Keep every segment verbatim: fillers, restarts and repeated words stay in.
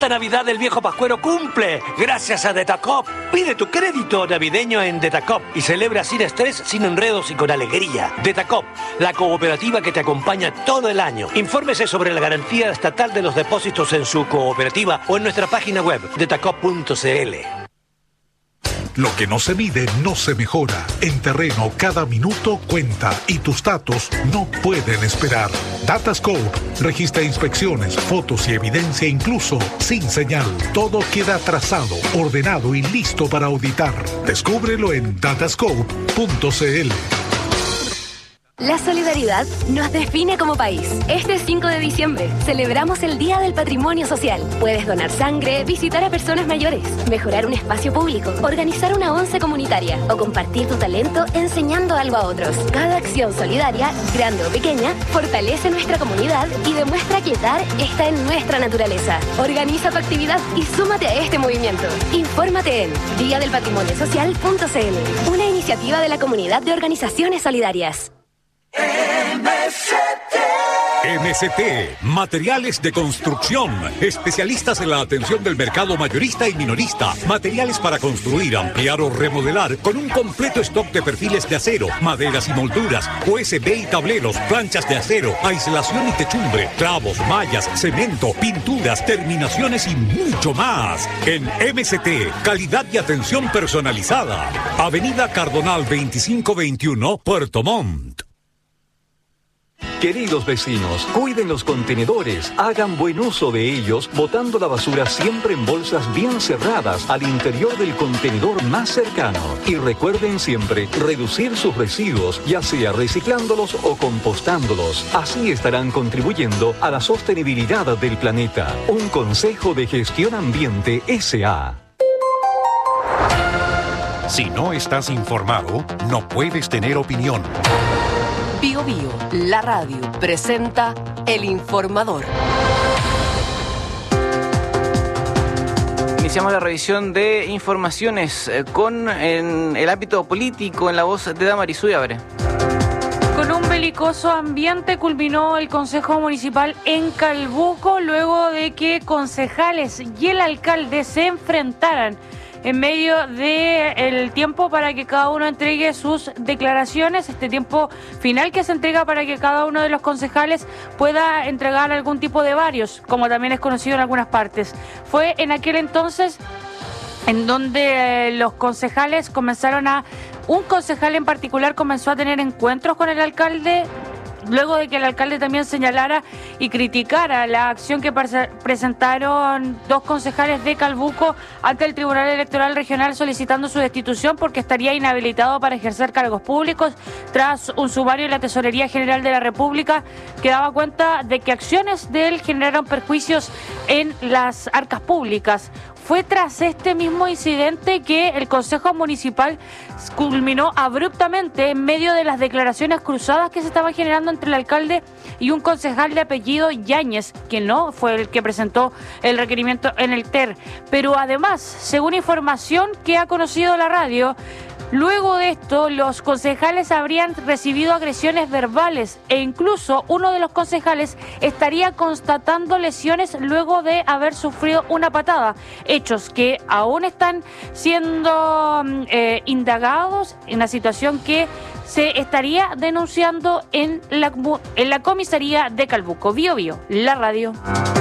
Esta Navidad el viejo Pascuero cumple, gracias a Detacop. Pide tu crédito navideño en Detacop y celebra sin estrés, sin enredos y con alegría. Detacop, la cooperativa que te acompaña todo el año. Infórmese sobre la garantía estatal de los depósitos en su cooperativa o en nuestra página web, detacop punto c l. Lo que no se mide no se mejora. En terreno cada minuto cuenta y tus datos no pueden esperar. Datascope registra inspecciones, fotos y evidencia incluso sin señal. Todo queda trazado, ordenado y listo para auditar. Descúbrelo en datascope punto c l. La solidaridad nos define como país. Este cinco de diciembre celebramos el Día del Patrimonio Social. Puedes donar sangre, visitar a personas mayores, mejorar un espacio público, organizar una once comunitaria o compartir tu talento enseñando algo a otros. Cada acción solidaria, grande o pequeña, fortalece nuestra comunidad y demuestra que dar está en nuestra naturaleza. Organiza tu actividad y súmate a este movimiento. Infórmate en día del patrimonio social punto c l, una iniciativa de la Comunidad de Organizaciones Solidarias. M S T. M S T, materiales de construcción, especialistas en la atención del mercado mayorista y minorista, materiales para construir, ampliar o remodelar, con un completo stock de perfiles de acero, maderas y molduras, U S B y tableros, planchas de acero, aislación y techumbre, clavos, mallas, cemento, pinturas, terminaciones y mucho más. En M S T, calidad y atención personalizada. Avenida Cardonal veinticinco veintiuno, Puerto Montt. Queridos vecinos, cuiden los contenedores, hagan buen uso de ellos, botando la basura siempre en bolsas bien cerradas al interior del contenedor más cercano. Y recuerden siempre reducir sus residuos, ya sea reciclándolos o compostándolos. Así estarán contribuyendo a la sostenibilidad del planeta. Un consejo de Gestión Ambiente S A Si no estás informado, no puedes tener opinión. Bio Bio, la radio, presenta El Informador. Iniciamos la revisión de informaciones eh, con en el ámbito político en la voz de Damaris Uyabre. Con un belicoso ambiente culminó el Consejo Municipal en Calbuco luego de que concejales y el alcalde se enfrentaran en medio del tiempo para que cada uno entregue sus declaraciones, este tiempo final que se entrega para que cada uno de los concejales pueda entregar algún tipo de varios, como también es conocido en algunas partes. Fue en aquel entonces en donde eh, los concejales comenzaron a... Un concejal en particular comenzó a tener encuentros con el alcalde, luego de que el alcalde también señalara y criticara la acción que presentaron dos concejales de Calbuco ante el Tribunal Electoral Regional solicitando su destitución porque estaría inhabilitado para ejercer cargos públicos tras un sumario en la Tesorería General de la República que daba cuenta de que acciones de él generaron perjuicios en las arcas públicas. Fue tras este mismo incidente que el Consejo Municipal culminó abruptamente en medio de las declaraciones cruzadas que se estaban generando entre el alcalde y un concejal de apellido Yáñez, que no fue el que presentó el requerimiento en el T E R. Pero además, según información que ha conocido la radio, luego de esto, los concejales habrían recibido agresiones verbales e incluso uno de los concejales estaría constatando lesiones luego de haber sufrido una patada. Hechos que aún están siendo eh, indagados en la situación que se estaría denunciando en la, en la comisaría de Calbuco. Bio Bio, la radio.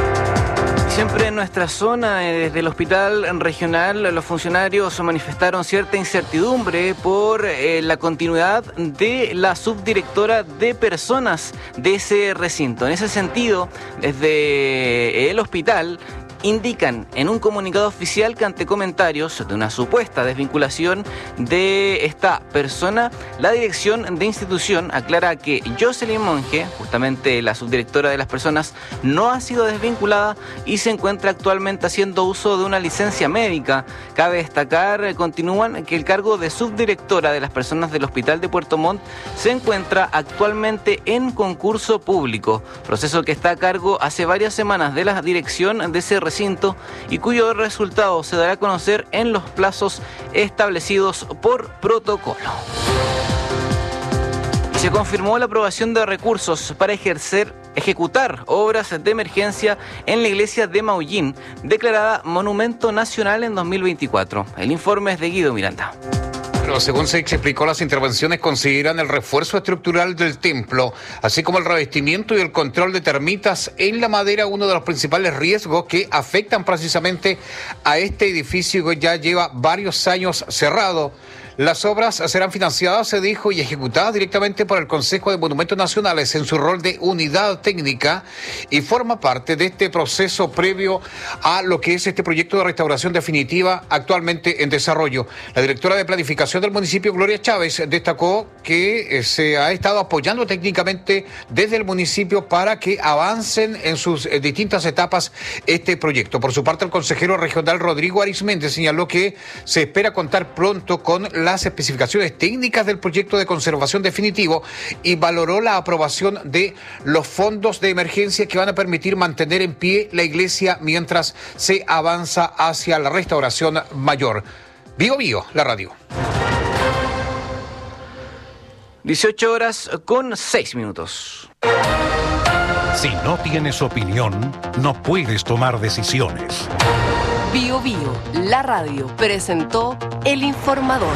Siempre en nuestra zona, desde el hospital regional, los funcionarios manifestaron cierta incertidumbre por eh, la continuidad de la subdirectora de personas de ese recinto. En ese sentido, desde el hospital indican en un comunicado oficial que ante comentarios de una supuesta desvinculación de esta persona, la dirección de institución aclara que Jocelyn Monge, justamente la subdirectora de las personas, no ha sido desvinculada y se encuentra actualmente haciendo uso de una licencia médica. Cabe destacar, continúan, que el cargo de subdirectora de las personas del Hospital de Puerto Montt se encuentra actualmente en concurso público, proceso que está a cargo hace varias semanas de la dirección de ese recinto y cuyo resultado se dará a conocer en los plazos establecidos por protocolo. Se confirmó la aprobación de recursos para ejercer, ejecutar obras de emergencia en la iglesia de Maullín, declarada Monumento Nacional en dos mil veinticuatro. El informe es de Guido Miranda. Pero según se explicó, las intervenciones consideran el refuerzo estructural del templo, así como el revestimiento y el control de termitas en la madera, uno de los principales riesgos que afectan precisamente a este edificio que ya lleva varios años cerrado. Las obras serán financiadas, se dijo, y ejecutadas directamente por el Consejo de Monumentos Nacionales en su rol de unidad técnica y forma parte de este proceso previo a lo que es este proyecto de restauración definitiva actualmente en desarrollo. La directora de Planificación del municipio, Gloria Chávez, destacó que se ha estado apoyando técnicamente desde el municipio para que avancen en sus distintas etapas este proyecto. Por su parte, el consejero regional Rodrigo Arismendi señaló que se espera contar pronto con la las especificaciones técnicas del proyecto de conservación definitivo y valoró la aprobación de los fondos de emergencia que van a permitir mantener en pie la iglesia mientras se avanza hacia la restauración mayor. Bio Bio, la radio. dieciocho horas con seis minutos. Si no tienes opinión, no puedes tomar decisiones. Bio Bio, la radio, presentó El Informador.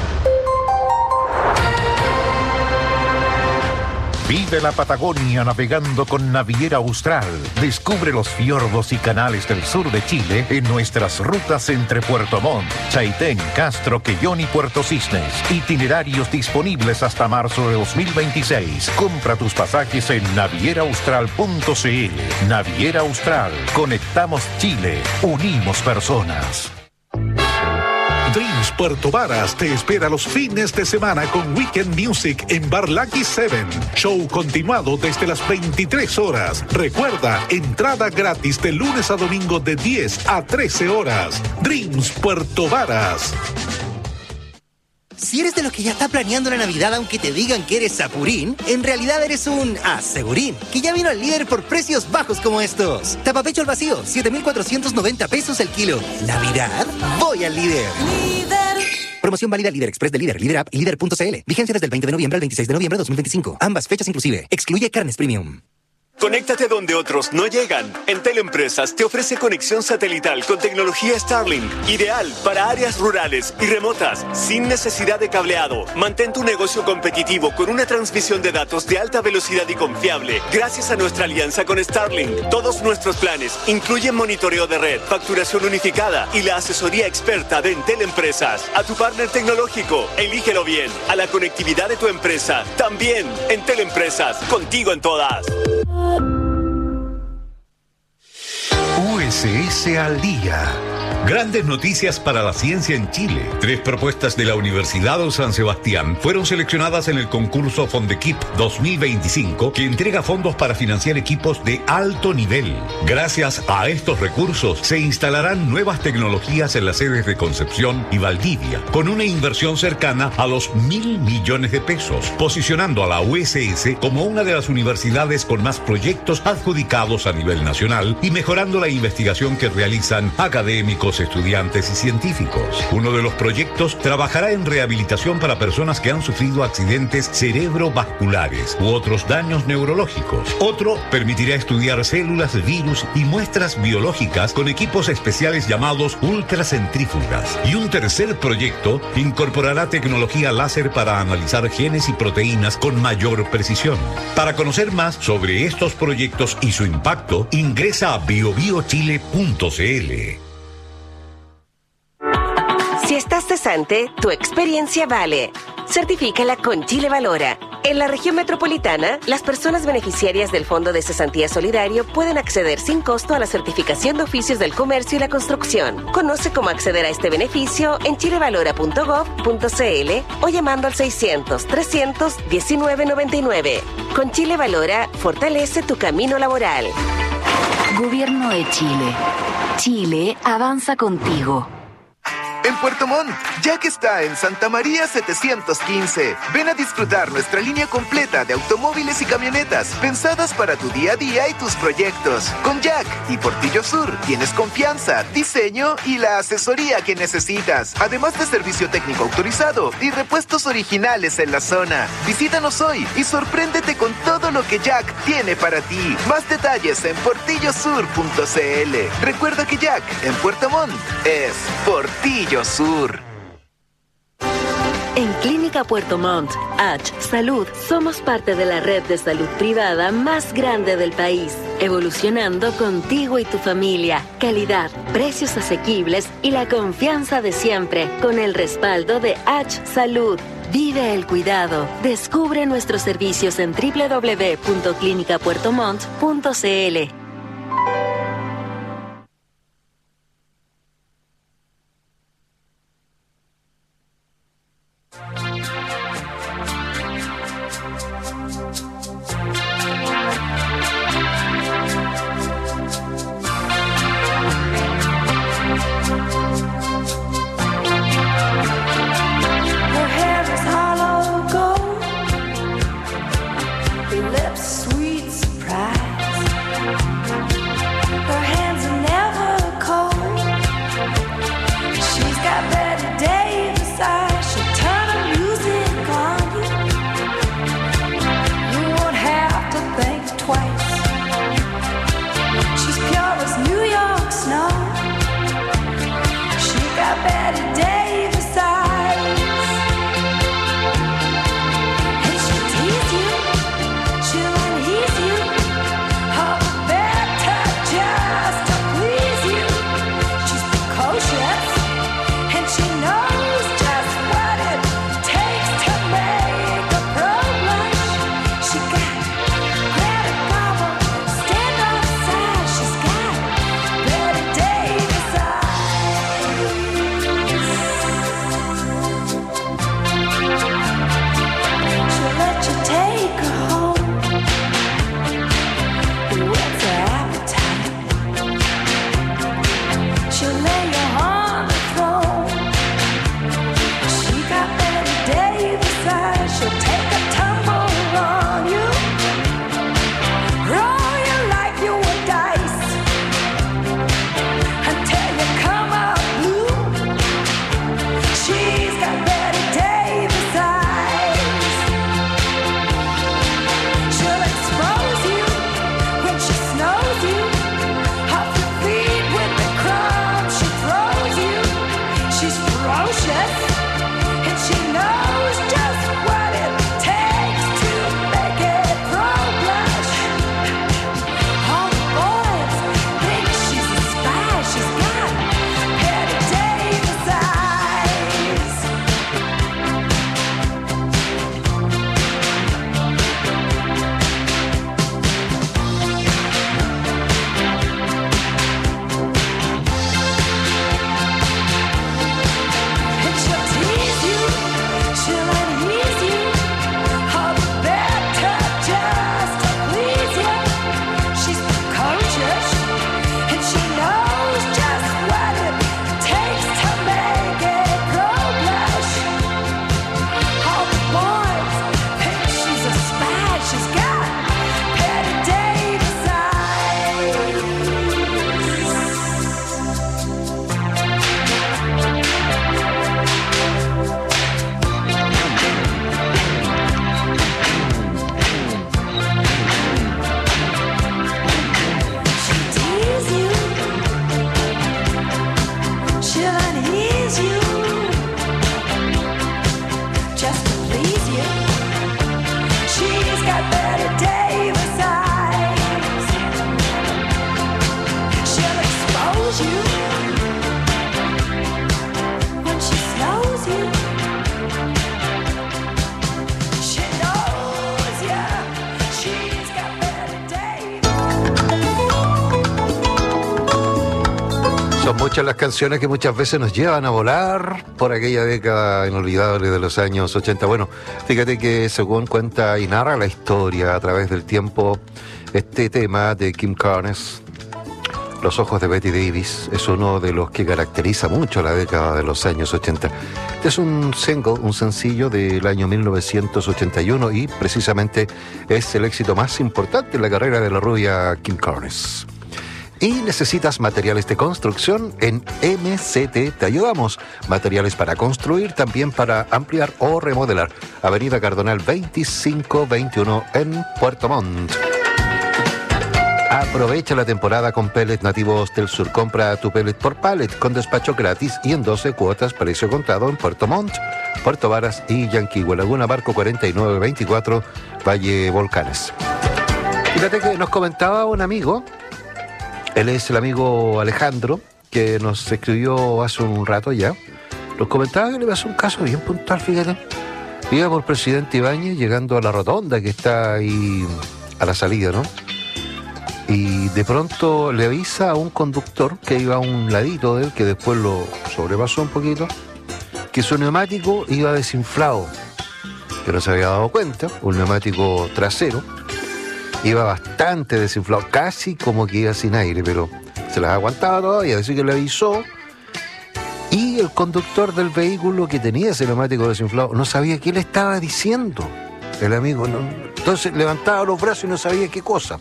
Vive la Patagonia navegando con Naviera Austral. Descubre los fiordos y canales del sur de Chile en nuestras rutas entre Puerto Montt, Chaitén, Castro, Quellón y Puerto Cisnes. Itinerarios disponibles hasta marzo de dos mil veintiséis. Compra tus pasajes en naviera austral punto c l. Naviera Austral. Conectamos Chile. Unimos personas. Dreams Puerto Varas te espera los fines de semana con Weekend Music en Bar Lucky Seven. Show continuado desde las veintitrés horas. Recuerda, entrada gratis de lunes a domingo de diez a trece horas. Dreams Puerto Varas. Si eres de los que ya está planeando la Navidad aunque te digan que eres Sapurín, en realidad eres un Asegurín, que ya vino al líder por precios bajos como estos. Tapapecho al vacío, siete mil cuatrocientos noventa pesos el kilo. ¿Navidad? Voy al líder. ¡Líder! Promoción válida Líder Express de Líder, Líder App y Líder punto c l. Vigencia desde el veinte de noviembre al veintiséis de noviembre de dos mil veinticinco. Ambas fechas inclusive. Excluye carnes premium. Conéctate donde otros no llegan. Entel Empresas te ofrece conexión satelital con tecnología Starlink, ideal para áreas rurales y remotas, sin necesidad de cableado. Mantén tu negocio competitivo con una transmisión de datos de alta velocidad y confiable, gracias a nuestra alianza con Starlink. Todos nuestros planes incluyen monitoreo de red, facturación unificada y la asesoría experta de Entel Empresas. A tu partner tecnológico, elígelo bien. A la conectividad de tu empresa, también. Entel Empresas, contigo en todas. U S S al día. Grandes noticias para la ciencia en Chile. Tres propuestas de la Universidad de San Sebastián fueron seleccionadas en el concurso Fondequip dos mil veinticinco, que entrega fondos para financiar equipos de alto nivel. Gracias a estos recursos se instalarán nuevas tecnologías en las sedes de Concepción y Valdivia, con una inversión cercana a los mil millones de pesos, posicionando a la U S S como una de las universidades con más proyectos adjudicados a nivel nacional y mejorando la investigación que realizan académicos, estudiantes y científicos. Uno de los proyectos trabajará en rehabilitación para personas que han sufrido accidentes cerebrovasculares u otros daños neurológicos. Otro permitirá estudiar células, virus y muestras biológicas con equipos especiales llamados ultracentrífugas. Y un tercer proyecto incorporará tecnología láser para analizar genes y proteínas con mayor precisión. Para conocer más sobre estos proyectos y su impacto, ingresa a bio bio chile punto c l. Si estás cesante, tu experiencia vale. Certifícala con Chile Valora. En la región metropolitana, las personas beneficiarias del Fondo de Cesantía Solidario pueden acceder sin costo a la certificación de oficios del comercio y la construcción. Conoce cómo acceder a este beneficio en chilevalora punto gov punto c l o llamando al seiscientos, trescientos, diecinueve noventa y nueve. Con Chile Valora, fortalece tu camino laboral. Gobierno de Chile. Chile avanza contigo. En Puerto Montt, Jack está en Santa María setecientos quince. Ven a disfrutar nuestra línea completa de automóviles y camionetas pensadas para tu día a día y tus proyectos. Con Jack y Portillo Sur tienes confianza, diseño y la asesoría que necesitas, además de servicio técnico autorizado y repuestos originales en la zona. Visítanos hoy y sorpréndete con todo lo que Jack tiene para ti. Más detalles en portillo sur punto c l. Recuerda que Jack en Puerto Montt es Portillo Sur. En Clínica Puerto Montt, H Salud, somos parte de la red de salud privada más grande del país, evolucionando contigo y tu familia. Calidad, precios asequibles y la confianza de siempre, con el respaldo de H Salud. Vive el cuidado. Descubre nuestros servicios en doble u doble u doble u punto clínica puerto montt punto c l. Son muchas las canciones que muchas veces nos llevan a volar por aquella década inolvidable de los años ochenta. Bueno, fíjate que según cuenta y narra la historia a través del tiempo, este tema de Kim Carnes Los ojos de Betty Davis es uno de los que caracteriza mucho la década de los años ochenta. Es un single, un sencillo del año mil novecientos ochenta y uno y precisamente es el éxito más importante en la carrera de la rubia Kim Carnes. Y necesitas materiales de construcción, en M C T te ayudamos. Materiales para construir, también para ampliar o remodelar. Avenida Cardonal veinticinco veintiuno en Puerto Montt. Aprovecha la temporada con pellets nativos del sur. Compra tu pellet por pallet con despacho gratis y en doce cuotas, precio contado en Puerto Montt, Puerto Varas y Yanquihue. Laguna Barco cuarenta y nueve veinticuatro, Valle Volcanes. Fíjate que nos comentaba un amigo. Él es el amigo Alejandro, que nos escribió hace un rato ya. Nos comentaba que le pasó un caso bien puntual, fíjate. Iba por Presidente Ibáñez llegando a la rotonda que está ahí a la salida, ¿no? Y de pronto le avisa a un conductor que iba a un ladito de él, que después lo sobrepasó un poquito, que su neumático iba desinflado. Que no se había dado cuenta, un neumático trasero. Iba bastante desinflado, casi como que iba sin aire, pero se las aguantaba todavía, así que le avisó. Y el conductor del vehículo que tenía ese neumático desinflado no sabía qué le estaba diciendo el amigo. No, entonces levantaba los brazos y no sabía qué cosa.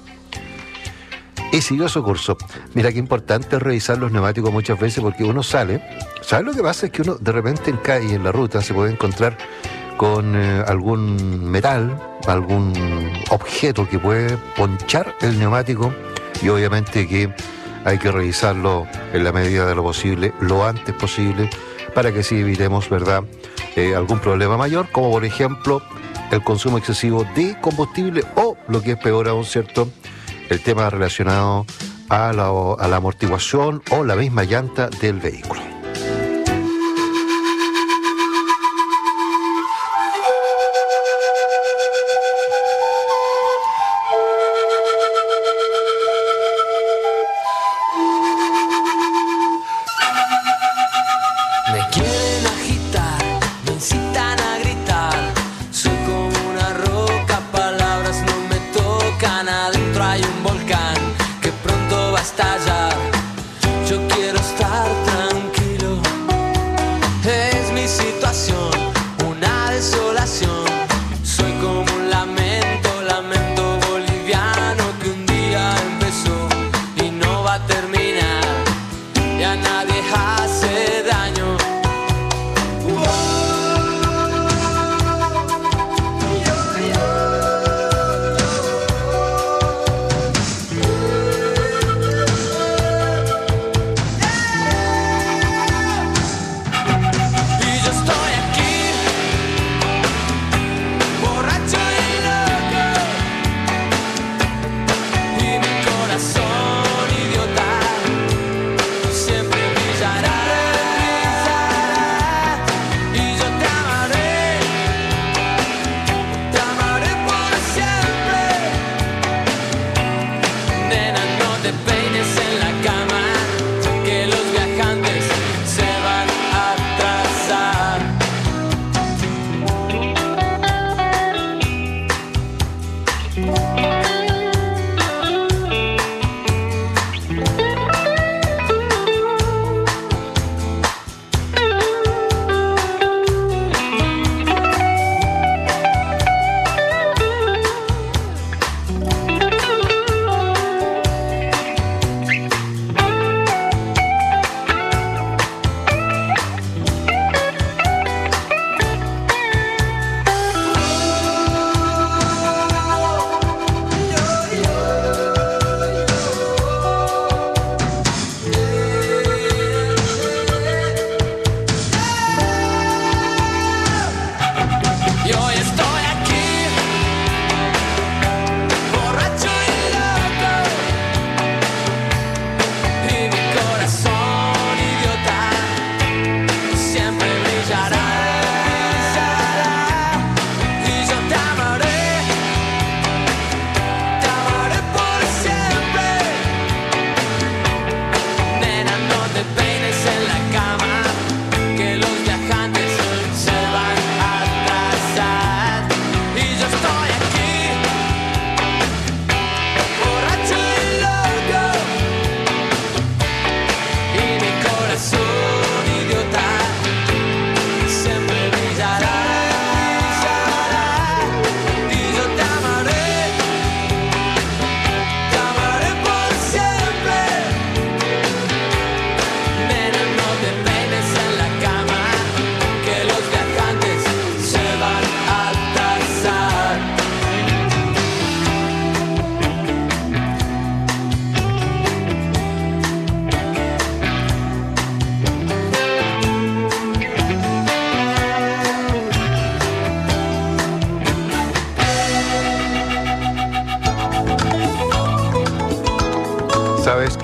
Y siguió su curso. Mira qué importante es revisar los neumáticos muchas veces, porque uno sale. ¿Sabes lo que pasa? Es que uno de repente en calle, en la ruta, se puede encontrar con eh, algún metal, algún objeto que puede ponchar el neumático, y obviamente que hay que revisarlo en la medida de lo posible, lo antes posible, para que así evitemos, ¿verdad?, eh, algún problema mayor, como por ejemplo el consumo excesivo de combustible o, lo que es peor aún, ¿cierto?, el tema relacionado a la, a la amortiguación o la misma llanta del vehículo. Yo quiero estar tranquilo.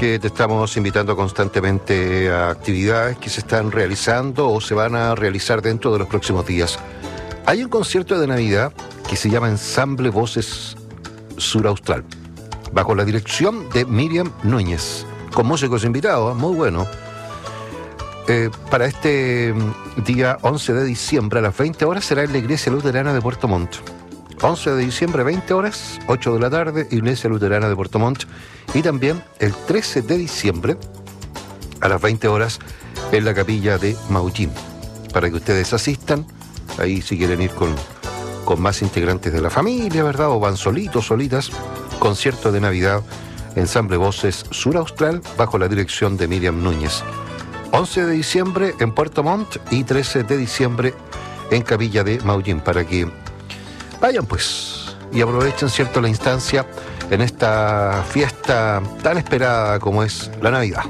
que te estamos invitando constantemente a actividades que se están realizando o se van a realizar dentro de los próximos días. Hay un concierto de Navidad que se llama Ensamble Voces Sur Austral, bajo la dirección de Miriam Núñez, con músicos invitados, muy bueno. Eh, para este día once de diciembre a las veinte horas será en la Iglesia Luterana de Puerto Montt. once de diciembre, veinte horas, ocho de la tarde, Iglesia Luterana de Puerto Montt. Y también el trece de diciembre a las veinte horas en la capilla de Maullín, para que ustedes asistan. Ahí si quieren ir con, con más integrantes de la familia, ¿verdad? O van solitos, solitas. Concierto de Navidad, Ensamble Voces Sur Austral, bajo la dirección de Miriam Núñez. once de diciembre en Puerto Montt y trece de diciembre en Capilla de Maullín, para que vayan pues y aprovechen, cierto, la instancia en esta fiesta tan esperada como es la Navidad.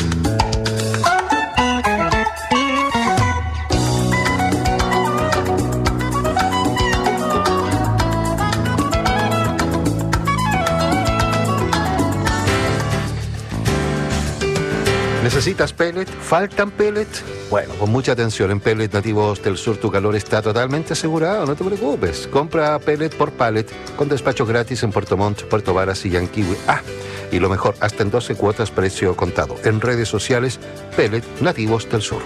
¿Necesitas pellet? ¿Faltan pellet? Bueno, con mucha atención, en Pellet Nativos del Sur tu calor está totalmente asegurado, no te preocupes. Compra pellet por pallet con despacho gratis en Puerto Montt, Puerto Varas y Yanquihue. Ah, y lo mejor, hasta en doce cuotas precio contado. En redes sociales, Pellet Nativos del Sur.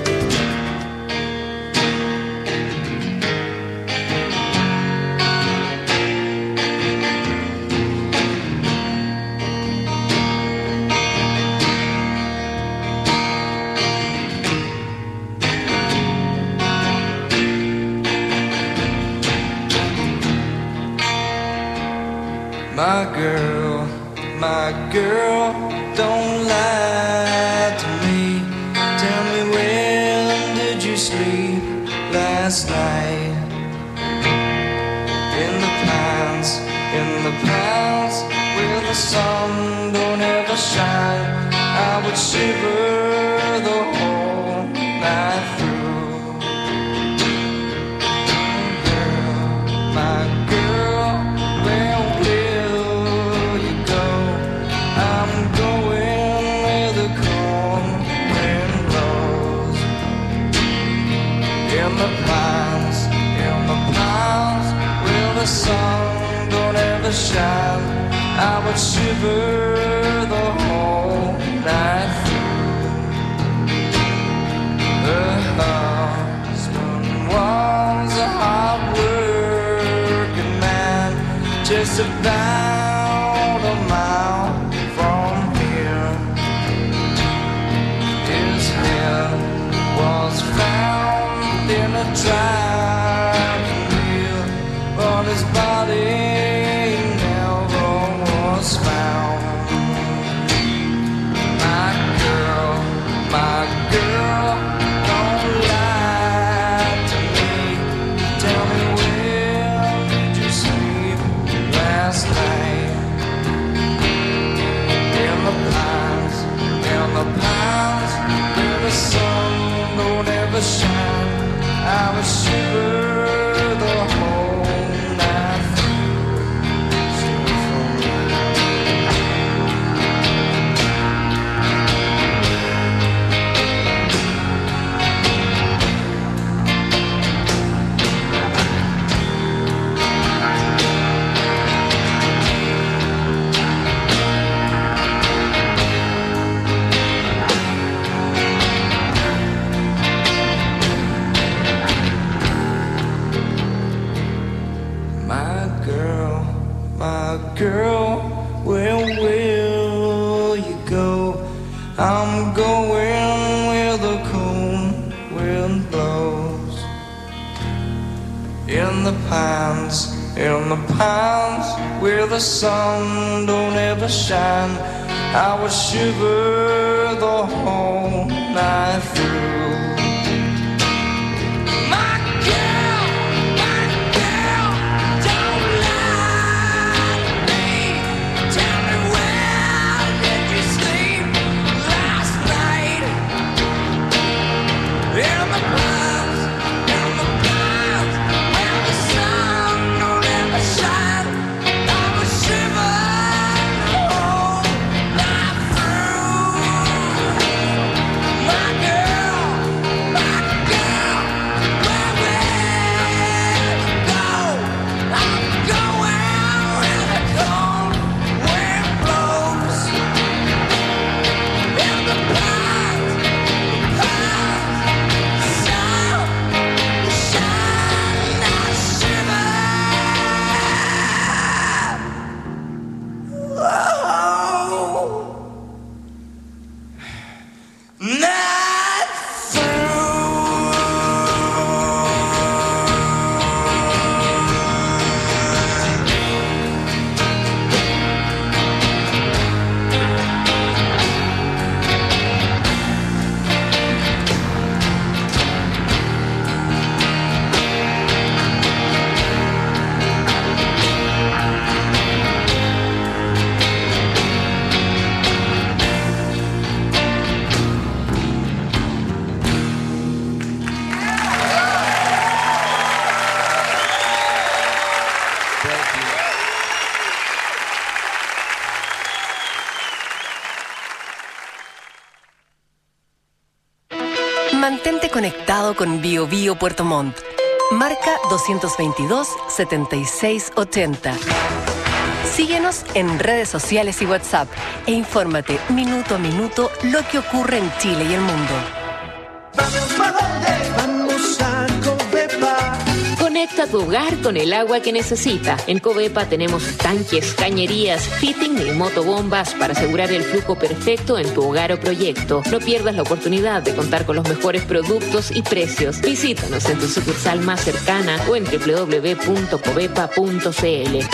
My girl, my girl, don't lie to me. Tell me, when did you sleep last night? In the pines, in the pines, where the sun don't ever shine, I would shiver the whole night through. Girl, my girl, where will you go? I'm going where the cold wind blows. In the pines, in the pines, where the sun don't ever shine, I would shiver the whole night through. The husband was a hard working man, just about a mile from here. His head was found in a driving wheel, but his body never was found. My girl, my girl, don't lie to me. Tell me, where did you sleep last night? In the pines, in the pines, where the sun don't ever shine, I would shiver the whole night through. Shiver for me. My girl, my girl, where will you go? I'm going where the cold wind blows. In the pines, in the pines, where the sun don't ever shine, I will shiver the whole night through. Shiver the whole night through. Mantente conectado con Bio Bio Puerto Montt. Marca dos veintidós, setenta y seis ochenta. Síguenos en redes sociales y WhatsApp e infórmate minuto a minuto lo que ocurre en Chile y el mundo. Vamos a Covepa. Conecta tu hogar con el agua que necesita. En Covepa tenemos tanques, cañerías, fitting y motobombas para asegurar el flujo perfecto en tu hogar o proyecto. No pierdas la oportunidad de contar con los mejores productos y precios. Visítanos en tu sucursal más cercana o en doble u doble u doble u punto covepa punto c l.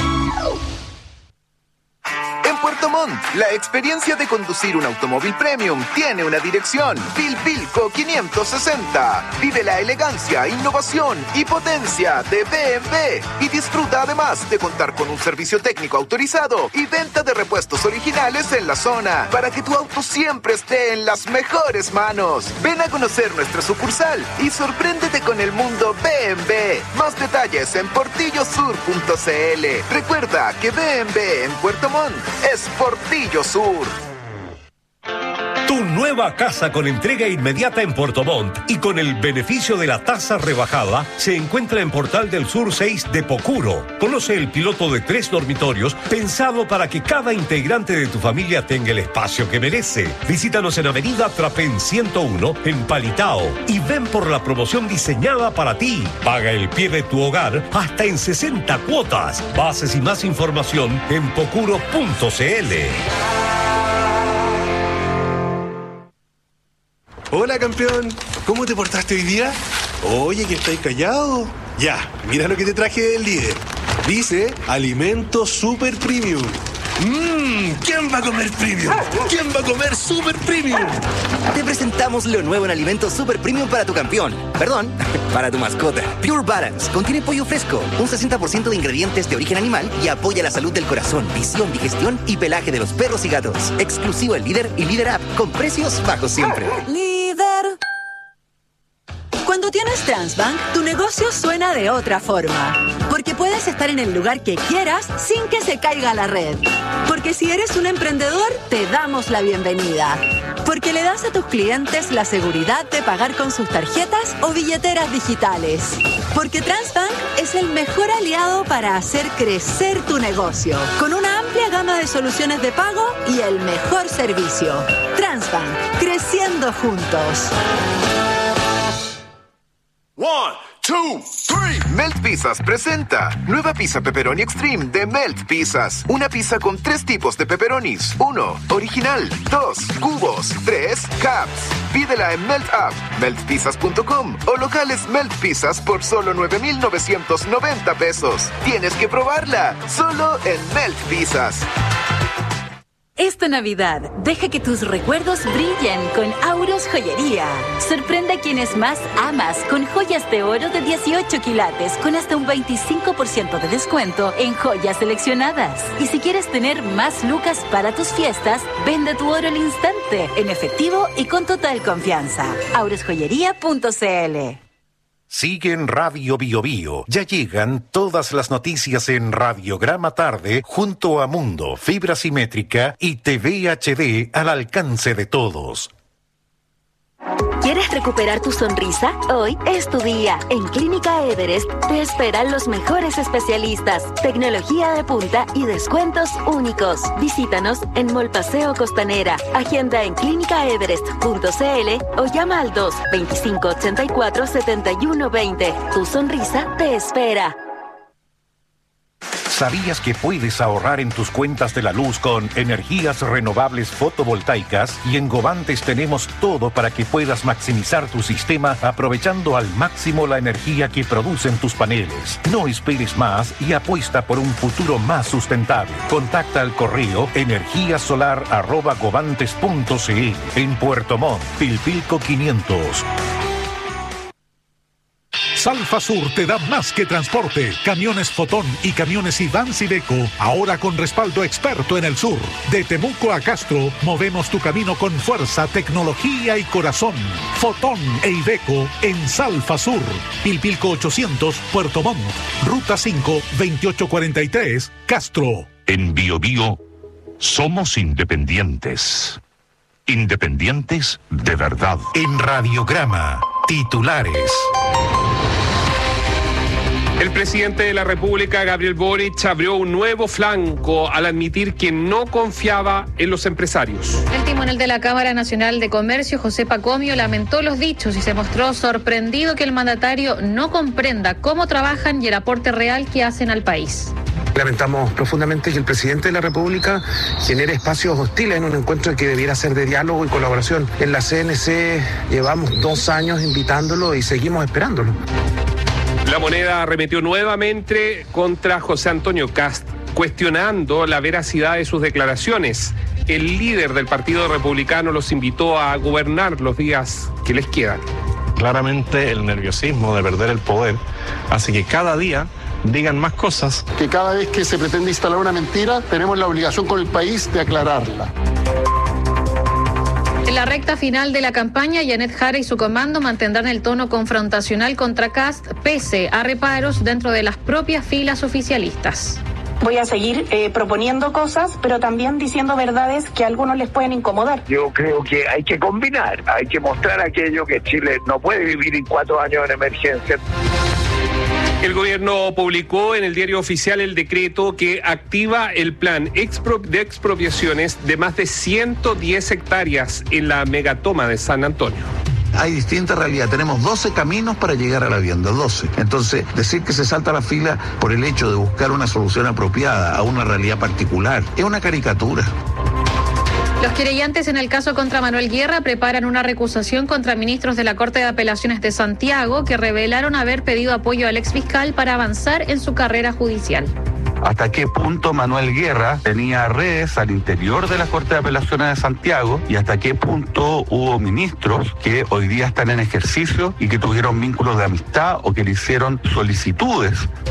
En Puerto Montt, la experiencia de conducir un automóvil premium tiene una dirección. Pilpilco quinientos sesenta. Vive la elegancia, innovación y potencia de B M W. Y disfruta además de contar con un servicio técnico autorizado y venta de repuestos originales en la zona, para que tu auto siempre esté en las mejores manos. Ven a conocer nuestra sucursal y sorpréndete con el mundo B M W. Más detalles en portillo sur punto c l. Recuerda que B M W en Puerto Montt es Portillo Sur. Tu nueva casa con entrega inmediata en Puerto Montt y con el beneficio de la tasa rebajada se encuentra en Portal del Sur seis de Pocuro. Conoce el piloto de tres dormitorios pensado para que cada integrante de tu familia tenga el espacio que merece. Visítanos en Avenida Trapén ciento uno en Palitao y ven por la promoción diseñada para ti. Paga el pie de tu hogar hasta en sesenta cuotas. Bases y más información en pocuro punto c l. Hola, campeón. ¿Cómo te portaste hoy día? Oye, que estáis callado. Ya, mira lo que te traje del líder. Dice Alimentos Super Premium. Mmm, ¿quién va a comer premium? ¿Quién va a comer super premium? Te presentamos lo nuevo en Alimentos Super Premium para tu campeón. Perdón, para tu mascota. Pure Balance contiene pollo fresco, un sesenta por ciento de ingredientes de origen animal y apoya la salud del corazón, visión, digestión y pelaje de los perros y gatos. Exclusivo en Líder y Líder App, con precios bajos siempre. Líder. Cuando tienes Transbank, tu negocio suena de otra forma. Porque puedes estar en el lugar que quieras sin que se caiga la red. Porque si eres un emprendedor, te damos la bienvenida. Porque le das a tus clientes la seguridad de pagar con sus tarjetas o billeteras digitales. Porque Transbank es el mejor aliado para hacer crecer tu negocio. Con una amplia gama de soluciones de pago y el mejor servicio. Transbank, creciendo juntos. One, two, three. Melt Pizzas presenta nueva pizza pepperoni extreme de Melt Pizzas. Una pizza con tres tipos de pepperonis. Uno, original. Dos, cubos. Tres, caps. Pídela en Melt App, melt pizzas punto com o locales Melt Pizzas por solo nueve mil novecientos noventa pesos. Tienes que probarla, solo en Melt Pizzas. Esta Navidad, deja que tus recuerdos brillen con Auros Joyería. Sorprende a quienes más amas con joyas de oro de dieciocho quilates con hasta un veinticinco por ciento de descuento en joyas seleccionadas. Y si quieres tener más lucas para tus fiestas, vende tu oro al instante, en efectivo y con total confianza. auros joyería punto c l. Sigue en Radio Bio Bio. Ya llegan todas las noticias en Radiograma Tarde junto a Mundo, fibra simétrica y T V H D al alcance de todos. ¿Quieres recuperar tu sonrisa? Hoy es tu día. En Clínica Everest te esperan los mejores especialistas, tecnología de punta y descuentos únicos. Visítanos en Mall Paseo Costanera. Agenda en clínica everest punto c l o llama al dos, veinticinco ochenta y cuatro, setenta y uno veinte. Tu sonrisa te espera. ¿Sabías que puedes ahorrar en tus cuentas de la luz con energías renovables fotovoltaicas? Y en Govantes tenemos todo para que puedas maximizar tu sistema aprovechando al máximo la energía que producen tus paneles. No esperes más y apuesta por un futuro más sustentable. Contacta al correo energía solar arroba govantes punto c l. En Puerto Montt, Pilpilco quinientos. Salfa Sur te da más que transporte. Camiones Fotón y camiones Ivans Iveco, ahora con respaldo experto en el sur. De Temuco a Castro, movemos tu camino con fuerza, tecnología y corazón. Fotón e Iveco en Salfa Sur. Pilpilco ochocientos, Puerto Montt. Ruta cinco, veintiocho cuarenta y tres, Castro. En Bio Bio, somos independientes. Independientes de verdad. En Radiograma, titulares. El presidente de la República, Gabriel Boric, abrió un nuevo flanco al admitir que no confiaba en los empresarios. El timonel de la Cámara Nacional de Comercio, José Pacomio, lamentó los dichos y se mostró sorprendido que el mandatario no comprenda cómo trabajan y el aporte real que hacen al país. Lamentamos profundamente que el presidente de la República genere espacios hostiles en un encuentro que debiera ser de diálogo y colaboración. En la C N C llevamos dos años invitándolo y seguimos esperándolo. La Moneda arremetió nuevamente contra José Antonio Kast, cuestionando la veracidad de sus declaraciones. El líder del Partido Republicano los invitó a gobernar los días que les quedan. Claramente el nerviosismo de perder el poder hace que cada día digan más cosas. Que cada vez que se pretende instalar una mentira, tenemos la obligación con el país de aclararla. En la recta final de la campaña, Janet Jara y su comando mantendrán el tono confrontacional contra Kast, pese a reparos dentro de las propias filas oficialistas. Voy a seguir eh, proponiendo cosas, pero también diciendo verdades que a algunos les pueden incomodar. Yo creo que hay que combinar, hay que mostrar aquello que Chile no puede vivir en cuatro años en emergencia. El gobierno publicó en el diario oficial el decreto que activa el plan expro- de expropiaciones de más de ciento diez hectáreas en la megatoma de San Antonio. Hay distintas realidades. Tenemos doce caminos para llegar a la vivienda, doce. Entonces, decir que se salta la fila por el hecho de buscar una solución apropiada a una realidad particular es una caricatura. Los querellantes en el caso contra Manuel Guerra preparan una recusación contra ministros de la Corte de Apelaciones de Santiago que revelaron haber pedido apoyo al exfiscal para avanzar en su carrera judicial. ¿Hasta qué punto Manuel Guerra tenía redes al interior de la Corte de Apelaciones de Santiago y hasta qué punto hubo ministros que hoy día están en ejercicio y que tuvieron vínculos de amistad o que le hicieron solicitudes?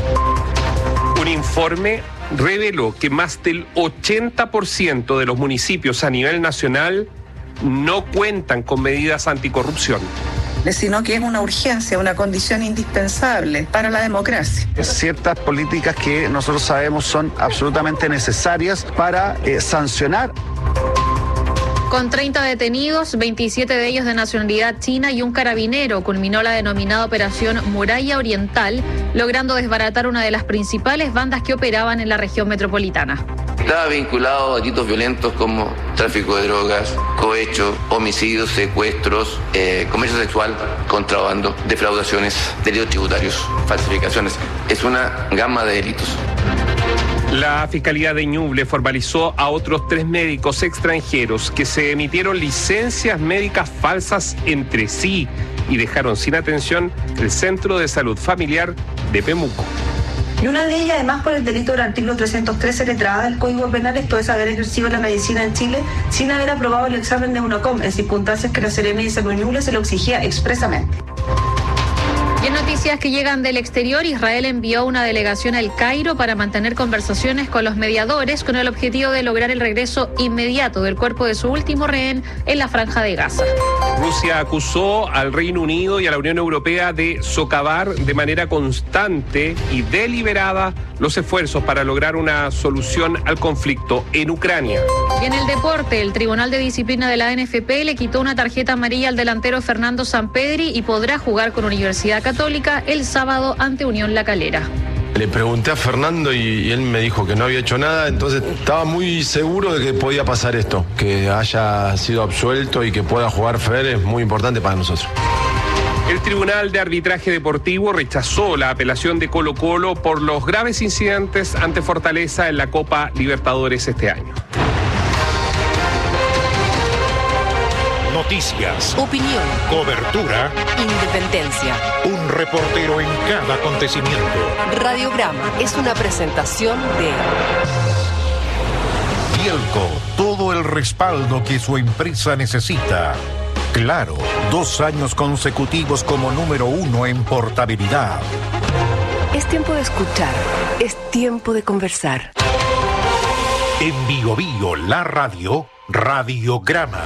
Un informe reveló que más del ochenta por ciento de los municipios a nivel nacional no cuentan con medidas anticorrupción. Sino que es una urgencia, una condición indispensable para la democracia. Ciertas políticas que nosotros sabemos son absolutamente necesarias para eh, sancionar. Con treinta detenidos, veintisiete de ellos de nacionalidad china y un carabinero, culminó la denominada Operación Muralla Oriental, logrando desbaratar una de las principales bandas que operaban en la región metropolitana. Estaba vinculado a delitos violentos como tráfico de drogas, cohecho, homicidios, secuestros, eh, comercio sexual, contrabando, defraudaciones, delitos tributarios, falsificaciones. Es una gama de delitos. La Fiscalía de Ñuble formalizó a otros tres médicos extranjeros que se emitieron licencias médicas falsas entre sí y dejaron sin atención el Centro de Salud Familiar de Pemuco. Y una de ellas, además, por el delito del artículo trescientos trece, letrada del Código Penal, esto es haber ejercido la medicina en Chile sin haber aprobado el examen de UNOCOM, en circunstancias que la Seremi de Salud Ñuble se lo exigía expresamente. Y en noticias que llegan del exterior, Israel envió una delegación al Cairo para mantener conversaciones con los mediadores con el objetivo de lograr el regreso inmediato del cuerpo de su último rehén en la Franja de Gaza. Rusia acusó al Reino Unido y a la Unión Europea de socavar de manera constante y deliberada los esfuerzos para lograr una solución al conflicto en Ucrania. Y en el deporte, el Tribunal de Disciplina de la N F P le quitó una tarjeta amarilla al delantero Fernando Sampedri y podrá jugar con Universidad Católica el sábado ante Unión La Calera. Le pregunté a Fernando y, y él me dijo que no había hecho nada, entonces estaba muy seguro de que podía pasar esto, que haya sido absuelto y que pueda jugar Fer es muy importante para nosotros. El Tribunal de Arbitraje Deportivo rechazó la apelación de Colo-Colo por los graves incidentes ante Fortaleza en la Copa Libertadores este año. Noticias, opinión, cobertura, independencia. Un reportero en cada acontecimiento. Radiograma es una presentación de Bielco, todo el respaldo que su empresa necesita. Claro, dos años consecutivos como número uno en portabilidad. Es tiempo de escuchar, es tiempo de conversar. En Bio Bio, la radio, Radiograma.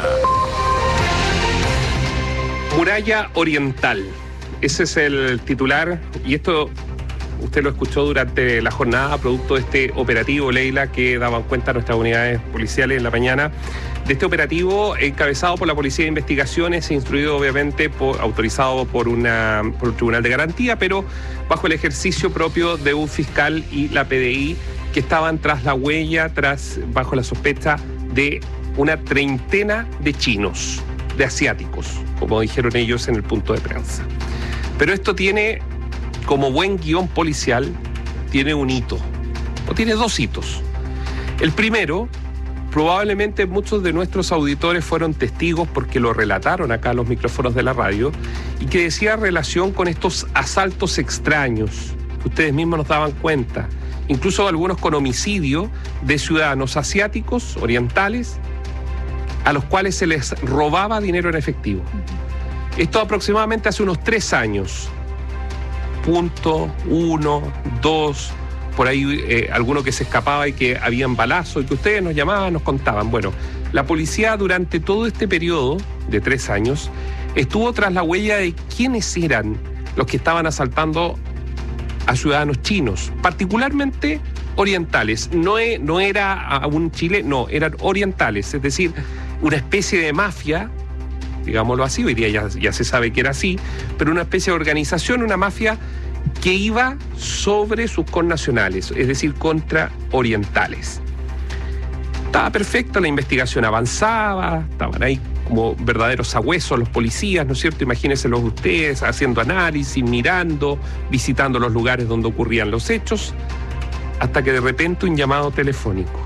Muralla Oriental, ese es el titular, y esto usted lo escuchó durante la jornada, producto de este operativo, Leila, que daban cuenta nuestras unidades policiales en la mañana. de este operativo encabezado por la Policía de Investigaciones e instruido obviamente por, autorizado por, una, por un tribunal de garantía, pero bajo el ejercicio propio de un fiscal y la P D I que estaban tras la huella, tras bajo la sospecha de una treintena de chinos, de asiáticos, como dijeron ellos en el punto de prensa. Pero esto tiene, como buen guión policial, tiene un hito, o tiene dos hitos. El primero, probablemente muchos de nuestros auditores fueron testigos porque lo relataron acá a los micrófonos de la radio, y que decía relación con estos asaltos extraños, que ustedes mismos nos daban cuenta, incluso algunos con homicidio de ciudadanos asiáticos, orientales, a los cuales se les robaba dinero en efectivo. Esto aproximadamente hace unos tres años, punto, uno, dos... por ahí eh, alguno que se escapaba y que habían balazos y que ustedes nos llamaban, nos contaban. Bueno, la policía durante todo este periodo de tres años estuvo tras la huella de quiénes eran los que estaban asaltando a ciudadanos chinos, particularmente orientales. No, e, no era a un Chile, no, eran orientales, es decir, una especie de mafia, digámoslo así, hoy día ya, ya se sabe que era así, pero una especie de organización, una mafia que iba sobre sus connacionales, es decir, contra orientales. Estaba perfecta, la investigación avanzaba, estaban ahí como verdaderos sagüesos los policías, ¿no es cierto? Imagínenselos ustedes haciendo análisis, mirando, visitando los lugares donde ocurrían los hechos, hasta que de repente un llamado telefónico.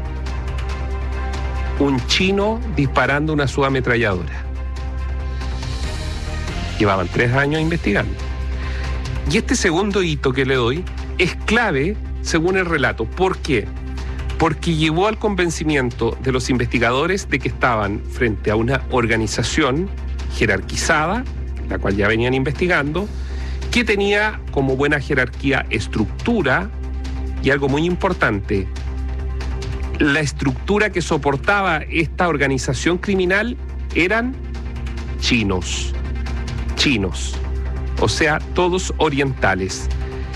Un chino disparando una subametralladora. Llevaban tres años investigando. Y este segundo hito que le doy es clave según el relato. ¿Por qué? Porque llevó al convencimiento de los investigadores de que estaban frente a una organización jerarquizada, la cual ya venían investigando, que tenía como buena jerarquía estructura y algo muy importante, la estructura que soportaba esta organización criminal eran chinos, chinos. O sea, todos orientales.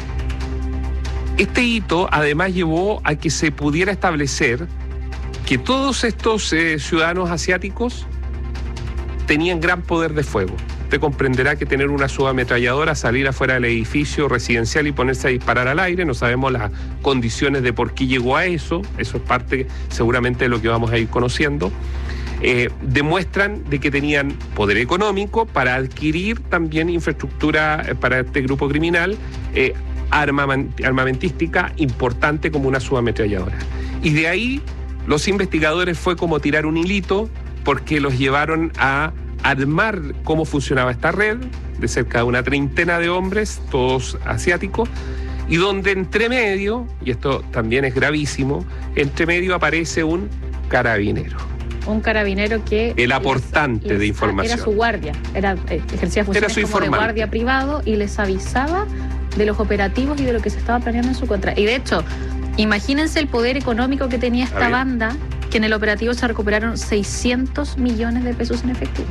Este hito además llevó a que se pudiera establecer que todos estos eh, ciudadanos asiáticos tenían gran poder de fuego. Usted comprenderá que tener una subametralladora, salir afuera del edificio residencial y ponerse a disparar al aire, no sabemos las condiciones de por qué llegó a eso, eso es parte seguramente de lo que vamos a ir conociendo. Eh, demuestran de que tenían poder económico para adquirir también infraestructura eh, para este grupo criminal, eh, armament- armamentística importante como una subametralladora. Y de ahí los investigadores fue como tirar un hilito, porque los llevaron a armar cómo funcionaba esta red de cerca de una treintena de hombres, todos asiáticos, y donde entre medio, y esto también es gravísimo, entre medio aparece un carabinero. Un carabinero que... El aportante les, de información. Era su guardia, era, eh, ejercía funciones como informante. De guardia privado y les avisaba de los operativos y de lo que se estaba planeando en su contra. Y de hecho, imagínense el poder económico que tenía esta banda, que en el operativo se recuperaron seiscientos millones de pesos en efectivo.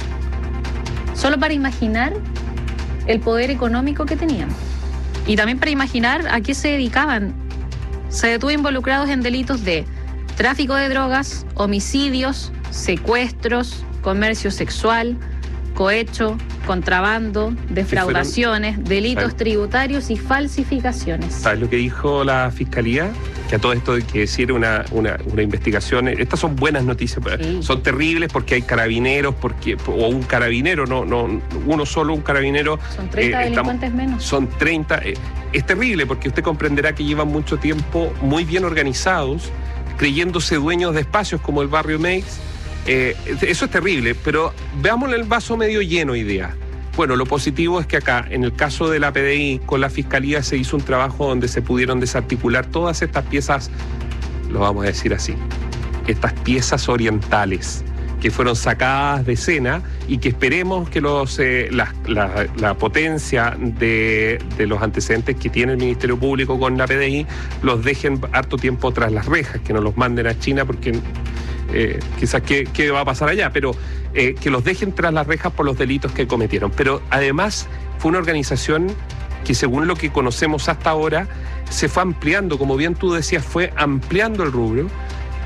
Solo para imaginar el poder económico que tenían. Y también para imaginar a qué se dedicaban. Se detuvo involucrados en delitos de tráfico de drogas, homicidios, secuestros, comercio sexual, cohecho, contrabando, defraudaciones, fueron, delitos ¿sabes? tributarios y falsificaciones. ¿Sabes lo que dijo la Fiscalía? Que a todo esto de que si era una, una, una investigación, estas son buenas noticias, sí. Son terribles porque hay carabineros, porque o un carabinero, no, no uno solo, un carabinero. Son treinta eh, delincuentes estamos, menos. Son treinta. Eh, es terrible porque usted comprenderá que llevan mucho tiempo muy bien organizados, creyéndose dueños de espacios como el barrio Meix. Eh, eso es terrible, pero veámosle el vaso medio lleno hoy día. Bueno, lo positivo es que acá, en el caso de la P D I, con la Fiscalía se hizo un trabajo donde se pudieron desarticular todas estas piezas, lo vamos a decir así, estas piezas orientales que fueron sacadas de escena y que esperemos que los eh, la, la, la potencia de, de los antecedentes que tiene el Ministerio Público con la P D I los dejen harto tiempo tras las rejas, que no los manden a China porque... Eh, quizás qué, qué va a pasar allá, pero eh, que los dejen tras las rejas por los delitos que cometieron. Pero además fue una organización que, según lo que conocemos hasta ahora, se fue ampliando, como bien tú decías, fue ampliando el rubro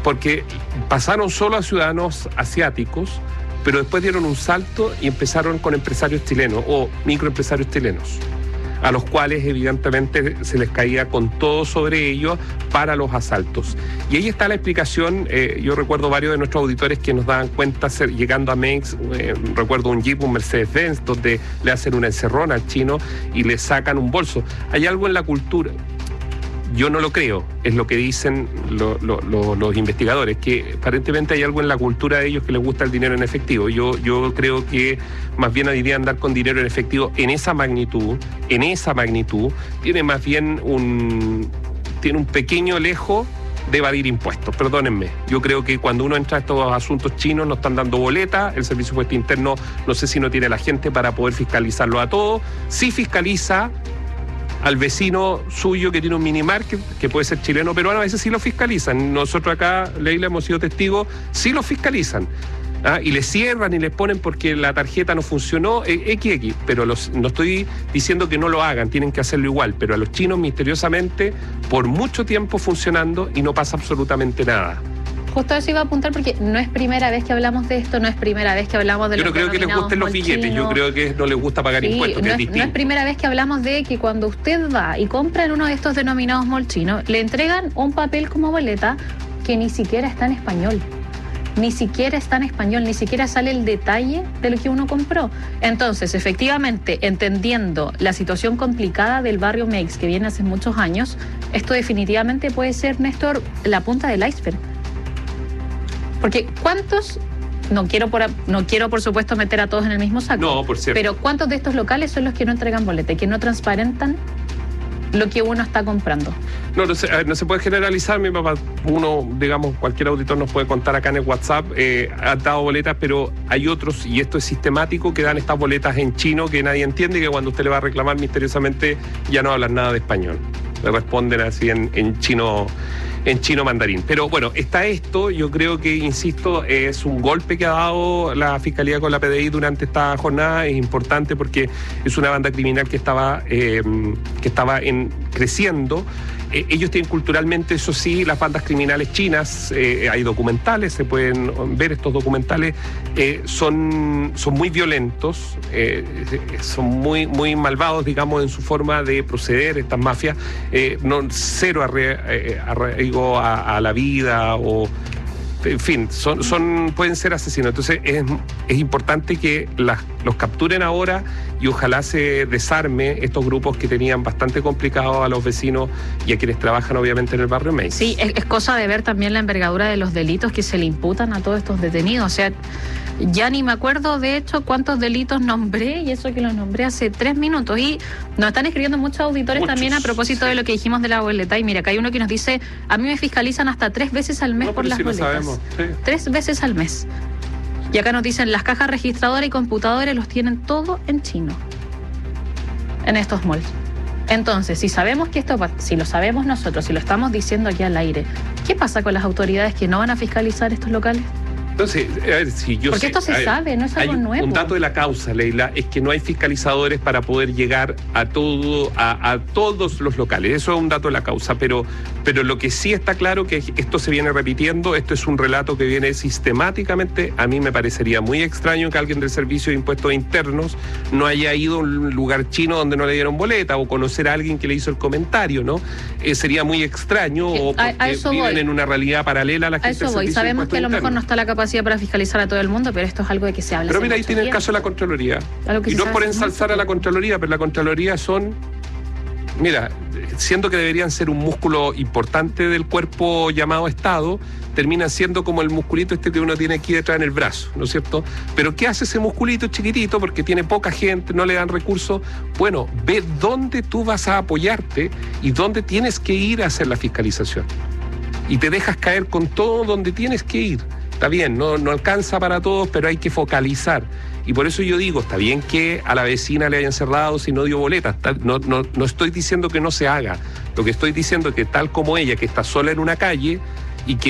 porque pasaron solo a ciudadanos asiáticos, pero después dieron un salto y empezaron con empresarios chilenos o microempresarios chilenos, a los cuales evidentemente se les caía con todo sobre ellos para los asaltos. Y ahí está la explicación. Eh, yo recuerdo varios de nuestros auditores que nos daban cuenta, ser, llegando a Mex, eh, recuerdo un Jeep, un Mercedes-Benz, donde le hacen una encerrona al chino y le sacan un bolso. Hay algo en la cultura, yo no lo creo, es lo que dicen lo, lo, lo, los investigadores, que aparentemente hay algo en la cultura de ellos que les gusta el dinero en efectivo. Yo, yo creo que más bien debería andar con dinero en efectivo en esa magnitud, en esa magnitud, tiene más bien un, tiene un pequeño lejos de evadir impuestos, perdónenme. Yo creo que cuando uno entra a estos asuntos chinos no están dando boleta, el Servicio de Impuesto Interno no sé si no tiene la gente para poder fiscalizarlo a todo. Sí fiscaliza al vecino suyo que tiene un minimarket, que puede ser chileno o peruano, a veces sí lo fiscalizan. Nosotros acá, Leila, hemos sido testigos, sí lo fiscalizan. ¿Ah? Y le cierran y les ponen porque la tarjeta no funcionó, eh, equis equis, pero los, no estoy diciendo que no lo hagan, tienen que hacerlo igual, pero a los chinos misteriosamente, por mucho tiempo funcionando y no pasa absolutamente nada. Justo eso iba a apuntar porque no es primera vez que hablamos de esto, no es primera vez que hablamos de yo los no creo que les gusten los billetes, chinos. Yo creo que no les gusta pagar sí, impuestos, no que es, es distinto. No es primera vez que hablamos de que cuando usted va y compra en uno de estos denominados mall chinos, le entregan un papel como boleta que ni siquiera está en español. Ni siquiera está en español, ni siquiera sale el detalle de lo que uno compró. Entonces, efectivamente, entendiendo la situación complicada del barrio Mex que viene hace muchos años, esto definitivamente puede ser, Néstor, la punta del iceberg. Porque ¿cuántos, no quiero por, no quiero por supuesto meter a todos en el mismo saco, no, por cierto, pero cuántos de estos locales son los que no entregan boleta, que no transparentan lo que uno está comprando? No, no se, no se puede generalizar, mi papá, uno, digamos, cualquier auditor nos puede contar acá en el WhatsApp, eh, ha dado boletas, pero hay otros, y esto es sistemático, que dan estas boletas en chino que nadie entiende y que cuando usted le va a reclamar misteriosamente ya no hablan nada de español. Le responden así en, en chino en chino mandarín. Pero bueno, está esto, yo creo que, insisto, es un golpe que ha dado la Fiscalía con la P D I durante esta jornada, es importante porque es una banda criminal que estaba, eh, que estaba en, creciendo. Eh, ellos tienen culturalmente, eso sí, las bandas criminales chinas, eh, hay documentales, se pueden ver estos documentales, eh, son, son muy violentos, eh, son muy, muy malvados, digamos, en su forma de proceder, estas mafias, eh, no, cero arraigo a, a la vida o... En fin, son, son, pueden ser asesinos. Entonces es, es importante que las, los capturen ahora y ojalá se desarme estos grupos que tenían bastante complicado a los vecinos y a quienes trabajan obviamente en el barrio Mex. Sí, es, es cosa de ver también la envergadura de los delitos que se le imputan a todos estos detenidos. O sea, ya ni me acuerdo de hecho cuántos delitos nombré, y eso que los nombré hace tres minutos. Y nos están escribiendo muchos auditores muchos, también a propósito sí. de lo que dijimos de la boleta. Y mira, acá hay uno que nos dice, a mí me fiscalizan hasta tres veces al mes no, por las si boletas. Sí. Tres veces al mes. Y acá nos dicen, las cajas registradoras y computadores los tienen todo en chino, en estos malls. Entonces, si sabemos que esto, si lo sabemos nosotros, si lo estamos diciendo aquí al aire, ¿qué pasa con las autoridades que no van a fiscalizar estos locales? Entonces, a ver, si yo Porque sé, esto se ver, sabe, no es algo hay un, nuevo. Un dato de la causa, Leila, es que no hay fiscalizadores para poder llegar a todo, a, a todos los locales. Eso es un dato de la causa, pero, pero lo que sí está claro que esto se viene repitiendo, esto es un relato que viene sistemáticamente. A mí me parecería muy extraño que alguien del Servicio de Impuestos Internos no haya ido a un lugar chino donde no le dieron boleta o conocer a alguien que le hizo el comentario, ¿no? Eh, sería muy extraño que, o porque a, a viven voy. en una realidad paralela a la gente a eso del voy. Servicio Sabemos de que a lo Impuestos mejor no Internos. está la capacidad para fiscalizar a todo el mundo, pero esto es algo de que se habla. Pero mira, ahí tiene el tiempo. caso de la Contraloría. Y no es por ensalzar a la Contraloría, pero la Contraloría son, mira, siendo que deberían ser un músculo importante del cuerpo llamado Estado, terminan siendo como el musculito este que uno tiene aquí detrás en el brazo, ¿no es cierto? Pero ¿qué hace ese musculito chiquitito? Porque tiene poca gente, no le dan recursos. Bueno, ve dónde tú vas a apoyarte y dónde tienes que ir a hacer la fiscalización. Y te dejas caer con todo donde tienes que ir. Está bien, no, no alcanza para todos, pero hay que focalizar. Y por eso yo digo, está bien que a la vecina le hayan cerrado si no dio boleta. Está, no, no, no estoy diciendo que no se haga. Lo que estoy diciendo es que tal como ella, que está sola en una calle y que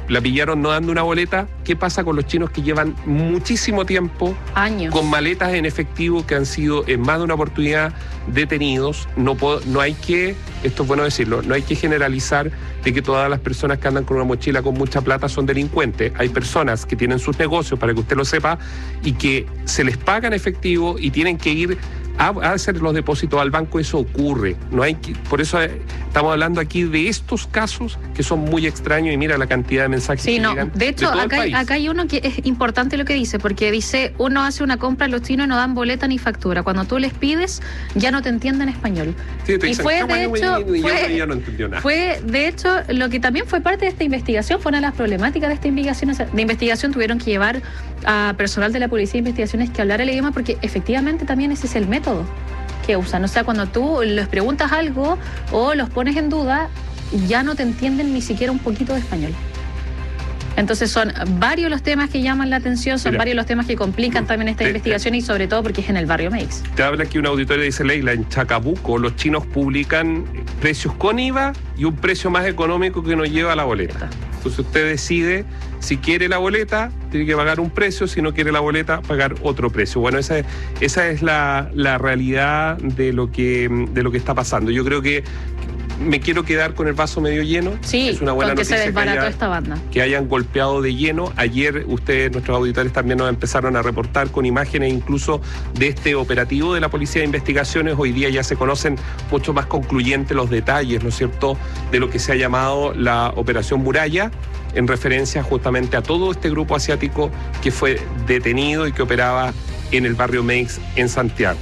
la pillaron no dando una boleta. ¿Qué pasa con los chinos que llevan muchísimo tiempo, años, con maletas en efectivo que han sido en más de una oportunidad detenidos? No, puedo, no hay que, esto es bueno decirlo, no hay que generalizar de que todas las personas que andan con una mochila con mucha plata son delincuentes. Hay personas que tienen sus negocios, para que usted lo sepa, y que se les paga en efectivo y tienen que ir a, a hacer los depósitos al banco. Eso ocurre. No hay que, por eso estamos hablando aquí de estos casos que son muy extraños, y mira la cantidad de mensajes sí, que no, llegan de hecho, de todo acá, el hay, país. acá hay uno que es importante lo que dice, porque dice, uno hace una compra, los chinos no dan boleta ni factura. Cuando tú les pides, ya no te entienden español. Sí, te y dicen, fue, de hecho, y yo fue, ya no entendió nada. fue, de hecho, lo que también fue parte de esta investigación, fue una de las problemáticas de esta investigación. De investigación tuvieron que llevar a personal de la Policía de Investigaciones que hablara el idioma, porque efectivamente también ese es el método que usan. O sea, cuando tú les preguntas algo o los pones en duda, ya no te entienden ni siquiera un poquito de español. Entonces son varios los temas que llaman la atención, son Mira, varios los temas que complican también esta te, investigación, y sobre todo porque es en el barrio Meix. Te habla aquí un auditorio, dice Leila, en Chacabuco los chinos publican precios con I V A y un precio más económico que nos lleva a la boleta. Entonces usted decide si quiere la boleta, tiene que pagar un precio; si no quiere la boleta, pagar otro precio. Bueno, esa es, esa es la, la realidad de lo que, de lo que está pasando. Yo creo que me quiero quedar con el vaso medio lleno. Sí, es una buena con que se noticia desbarató que haya, esta banda. que hayan golpeado de lleno. Ayer ustedes, nuestros auditores, también nos empezaron a reportar con imágenes incluso de este operativo de la Policía de Investigaciones. Hoy día ya se conocen mucho más concluyentes los detalles, ¿no es cierto?, de lo que se ha llamado la Operación Muralla, en referencia justamente a todo este grupo asiático que fue detenido y que operaba en el barrio Meix en Santiago.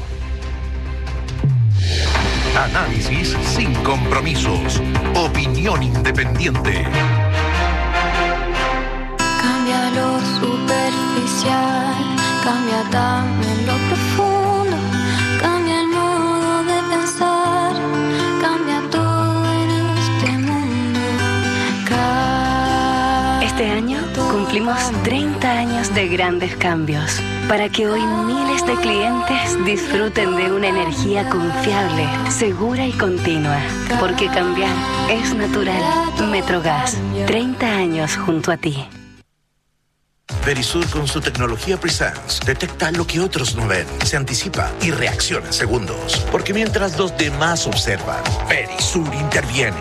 Análisis sin compromisos. Opinión independiente. Cambia lo superficial, cambia también lo profundo, cambia el modo de pensar, cambia todo en este mundo. Cambia. Este año cumplimos treinta años de grandes cambios, para que hoy miles de clientes disfruten de una energía confiable, segura y continua. Porque cambiar es natural. Metrogas, treinta años junto a ti. Verisur, con su tecnología Presence, detecta lo que otros no ven, se anticipa y reacciona en segundos. Porque mientras los demás observan, Verisur interviene.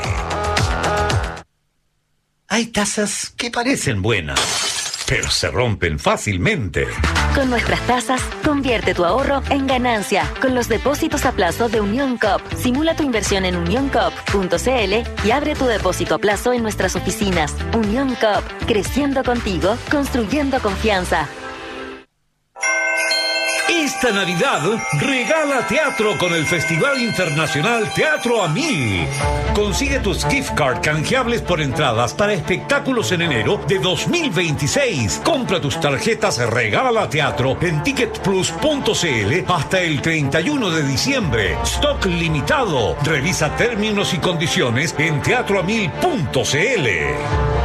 Hay tazas que parecen buenas, pero se rompen fácilmente. Con nuestras tasas, convierte tu ahorro en ganancia con los depósitos a plazo de Unión Coop. Simula tu inversión en unión coop punto c l y abre tu depósito a plazo en nuestras oficinas. Unión Coop, creciendo contigo, construyendo confianza. Esta Navidad regala teatro con el Festival Internacional Teatro a Mil. Consigue tus gift card canjeables por entradas para espectáculos en enero de dos mil veintiséis. Compra tus tarjetas Regala Teatro en ticket plus punto c l hasta el treinta y uno de diciembre. Stock limitado. Revisa términos y condiciones en teatro a mil punto c l.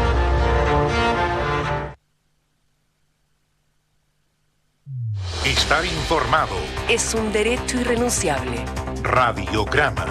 Estar informado. Es un derecho irrenunciable. Radiograma.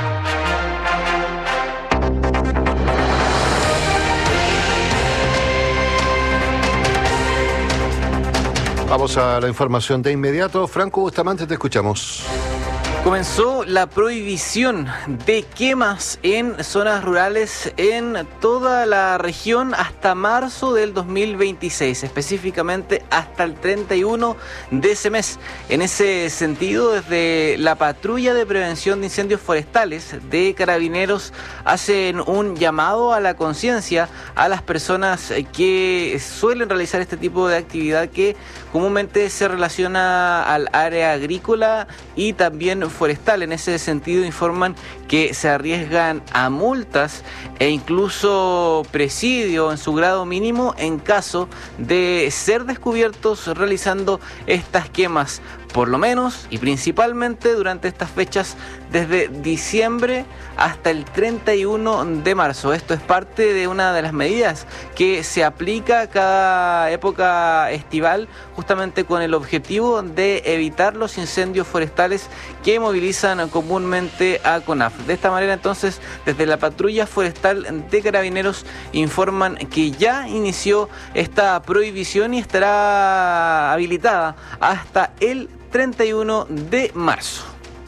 Vamos a la información de inmediato. Franco Bustamante, te escuchamos. Comenzó la prohibición de quemas en zonas rurales en toda la región hasta marzo del dos mil veintiséis, específicamente hasta el treinta y uno de ese mes. En ese sentido, desde la Patrulla de Prevención de Incendios Forestales de Carabineros hacen un llamado a la conciencia a las personas que suelen realizar este tipo de actividad que comúnmente se relaciona al área agrícola y también forestal. En ese sentido informan que se arriesgan a multas e incluso presidio en su grado mínimo en caso de ser descubiertos realizando estas quemas por lo menos y principalmente durante estas fechas desde diciembre hasta el treinta y uno de marzo. Esto es parte de una de las medidas que se aplica cada época estival, justamente con el objetivo de evitar los incendios forestales que movilizan comúnmente a CONAF. De esta manera, entonces, desde la patrulla forestal de Carabineros informan que ya inició esta prohibición y estará habilitada hasta el treinta y uno de marzo.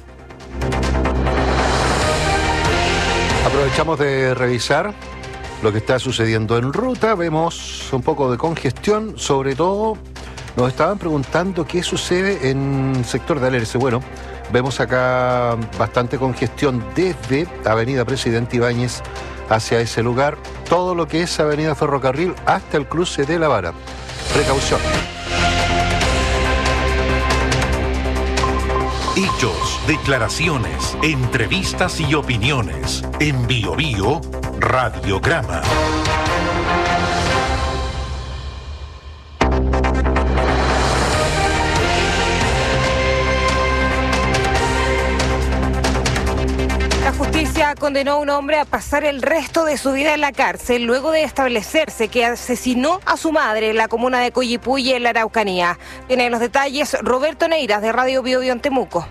Aprovechamos de revisar lo que está sucediendo en ruta. Vemos un poco de congestión, sobre todo nos estaban preguntando qué sucede en el sector de Alerce. Bueno, vemos acá bastante congestión desde Avenida Presidente Ibáñez hacia ese lugar, todo lo que es Avenida Ferrocarril hasta el cruce de La Vara. Precaución. Hechos, declaraciones, entrevistas y opiniones. En Bio Bio, Radiograma. La justicia condenó a un hombre a pasar el resto de su vida en la cárcel luego de establecerse que asesinó a su madre en la comuna de Coyipulli, en la Araucanía. Tiene los detalles Roberto Neiras, de Radio Bio Bio en Temuco.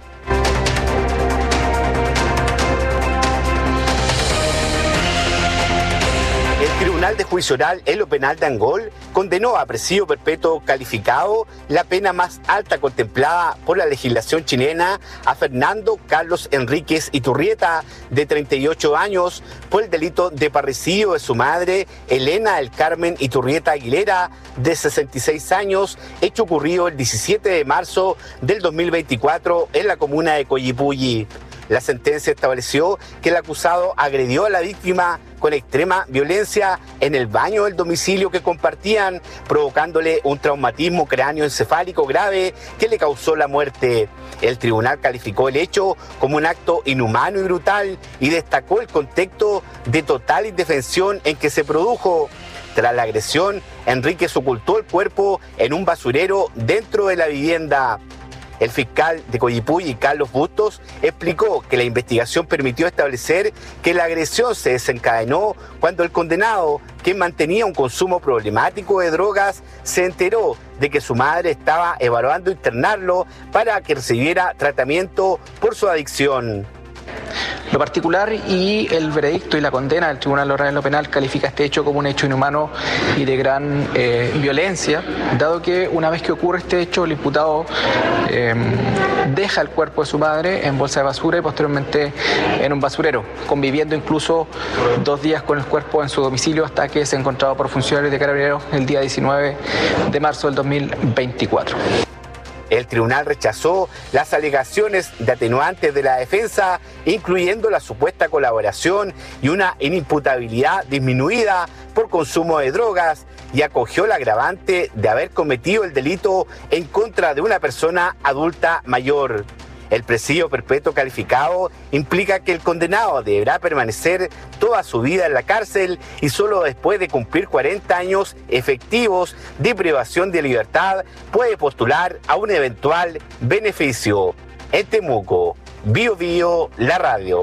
El Tribunal de Juicio Oral en lo Penal de Angol condenó a presidio perpetuo calificado, la pena más alta contemplada por la legislación chilena, a Fernando Carlos Enríquez Iturrieta, de treinta y ocho años, por el delito de parricidio de su madre, Elena del Carmen Iturrieta Aguilera, de sesenta y seis años, hecho ocurrido el diecisiete de marzo del dos mil veinticuatro en la comuna de Coyipulli. La sentencia estableció que el acusado agredió a la víctima con extrema violencia en el baño del domicilio que compartían, provocándole un traumatismo cráneoencefálico grave que le causó la muerte. El tribunal calificó el hecho como un acto inhumano y brutal y destacó el contexto de total indefensión en que se produjo. Tras la agresión, Enríquez ocultó el cuerpo en un basurero dentro de la vivienda. El fiscal de Coyipulli, Carlos Bustos, explicó que la investigación permitió establecer que la agresión se desencadenó cuando el condenado, que mantenía un consumo problemático de drogas, se enteró de que su madre estaba evaluando internarlo para que recibiera tratamiento por su adicción. Lo particular y el veredicto y la condena del Tribunal Oral en lo Penal califica este hecho como un hecho inhumano y de gran eh, violencia, dado que una vez que ocurre este hecho, el imputado eh, deja el cuerpo de su madre en bolsa de basura y posteriormente en un basurero, conviviendo incluso dos días con el cuerpo en su domicilio hasta que es encontrado por funcionarios de Carabineros el día diecinueve de marzo del dos mil veinticuatro. El tribunal rechazó las alegaciones de atenuantes de la defensa, incluyendo la supuesta colaboración y una inimputabilidad disminuida por consumo de drogas, y acogió el agravante de haber cometido el delito en contra de una persona adulta mayor. El presidio perpetuo calificado implica que el condenado deberá permanecer toda su vida en la cárcel y solo después de cumplir cuarenta años efectivos de privación de libertad puede postular a un eventual beneficio. En Temuco, Bio Bio, la radio.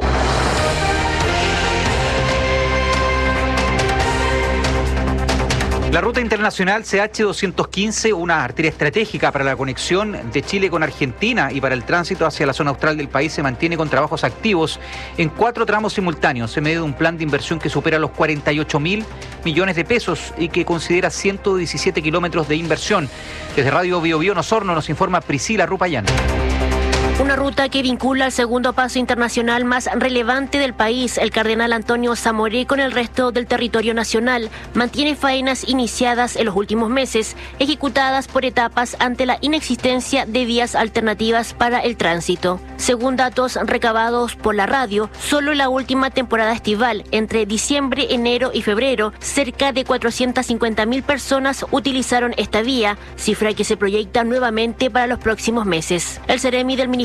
La ruta internacional C H doscientos quince, una arteria estratégica para la conexión de Chile con Argentina y para el tránsito hacia la zona austral del país, se mantiene con trabajos activos en cuatro tramos simultáneos en medio de un plan de inversión que supera los cuarenta y ocho mil millones de pesos y que considera ciento diecisiete kilómetros de inversión. Desde Radio Bio Bio en Osorno nos informa Priscila Rupayán. Una ruta que vincula el segundo paso internacional más relevante del país, el Cardenal Antonio Zamoré, con el resto del territorio nacional. Mantiene faenas iniciadas en los últimos meses, ejecutadas por etapas ante la inexistencia de vías alternativas para el tránsito. Según datos recabados por la radio, solo en la última temporada estival, entre diciembre, enero y febrero, cerca de cuatrocientas cincuenta mil personas utilizaron esta vía, cifra que se proyecta nuevamente para los próximos meses. El Ceremi del Ministerio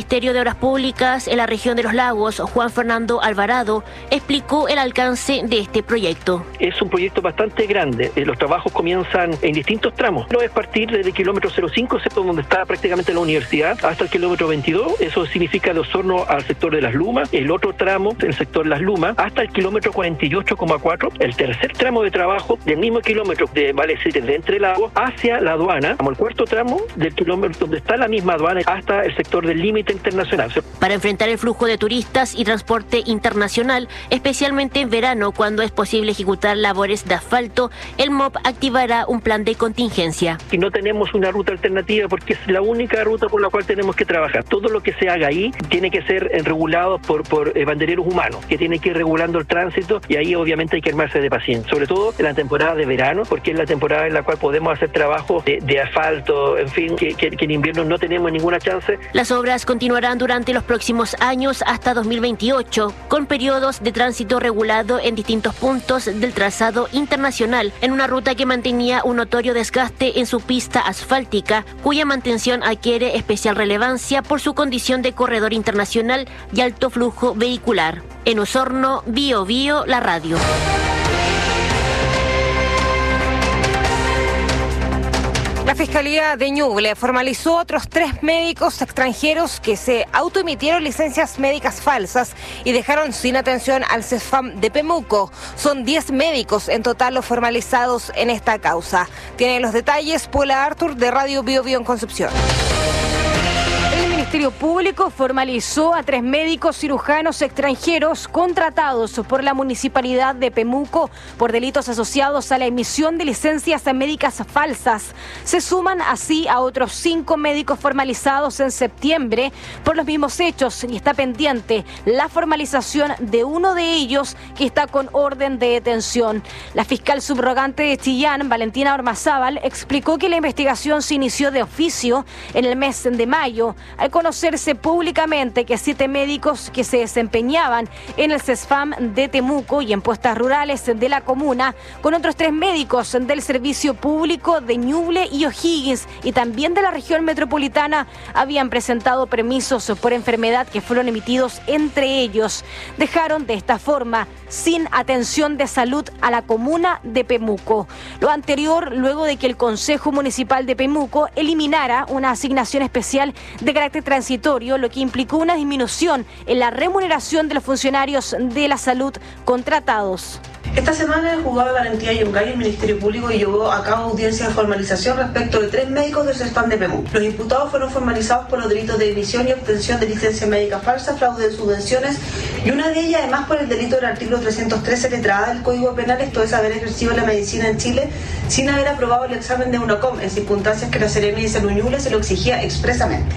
Ministerio de Obras Públicas en la región de Los Lagos, Juan Fernando Alvarado, explicó el alcance de este proyecto. Es un proyecto bastante grande. Los trabajos comienzan en distintos tramos. No es partir desde el kilómetro cero cinco, donde está prácticamente la universidad, hasta el kilómetro veintidós. Eso significa de Osorno al sector de Las Lumas. El otro tramo, el sector de Las Lumas, hasta el kilómetro cuarenta y ocho coma cuatro. El tercer tramo de trabajo del mismo kilómetro de Vallecires, de Entre Lagos, hacia la aduana, como el cuarto tramo del kilómetro donde está la misma aduana, hasta el sector del límite internacional. Para enfrentar el flujo de turistas y transporte internacional, especialmente en verano, cuando es posible ejecutar labores de asfalto, el M O P activará un plan de contingencia. Y no tenemos una ruta alternativa porque es la única ruta por la cual tenemos que trabajar. Todo lo que se haga ahí tiene que ser regulado por, por eh, bandereros humanos, que tienen que ir regulando el tránsito, y ahí obviamente hay que armarse de paciencia, sobre todo en la temporada de verano, porque es la temporada en la cual podemos hacer trabajo de, de asfalto, en fin, que, que, que en invierno no tenemos ninguna chance. Las obras continuarán durante los próximos años hasta dos mil veintiocho, con periodos de tránsito regulado en distintos puntos del trazado internacional, en una ruta que mantenía un notorio desgaste en su pista asfáltica, cuya mantención adquiere especial relevancia por su condición de corredor internacional y alto flujo vehicular. En Osorno, Bio Bio, la radio. La Fiscalía de Ñuble formalizó otros tres médicos extranjeros que se autoemitieron licencias médicas falsas y dejaron sin atención al CESFAM de Pemuco. Son diez médicos en total los formalizados en esta causa. Tienen los detalles Paula Artur de Radio Bio Bio en Concepción. El Ministerio Público formalizó a tres médicos cirujanos extranjeros contratados por la Municipalidad de Pemuco por delitos asociados a la emisión de licencias médicas falsas. Se suman así a otros cinco médicos formalizados en septiembre por los mismos hechos y está pendiente la formalización de uno de ellos que está con orden de detención. La fiscal subrogante de Chillán, Valentina Ormazábal, explicó que la investigación se inició de oficio en el mes de mayo, al conocerse públicamente que siete médicos que se desempeñaban en el CESFAM de Temuco y en puestas rurales de la comuna, con otros tres médicos del Servicio Público de Ñuble y O'Higgins y también de la región metropolitana, habían presentado permisos por enfermedad que fueron emitidos entre ellos. Dejaron de esta forma sin atención de salud a la comuna de Pemuco. Lo anterior luego de que el Consejo Municipal de Pemuco eliminara una asignación especial de carácter transitorio, lo que implicó una disminución en la remuneración de los funcionarios de la salud contratados. Esta semana el juzgado de Garantía Yungay, el Ministerio Público, llevó a cabo audiencia de formalización respecto de tres médicos del CESFAM de Pemuco. Los imputados fueron formalizados por los delitos de emisión y obtención de licencia médica falsa, fraude de subvenciones y una de ellas además por el delito del artículo trescientos trece letra A del Código Penal, esto es haber ejercido la medicina en Chile sin haber aprobado el examen de UNACOM en circunstancias que la Seremi de Salud Ñuble se lo exigía expresamente.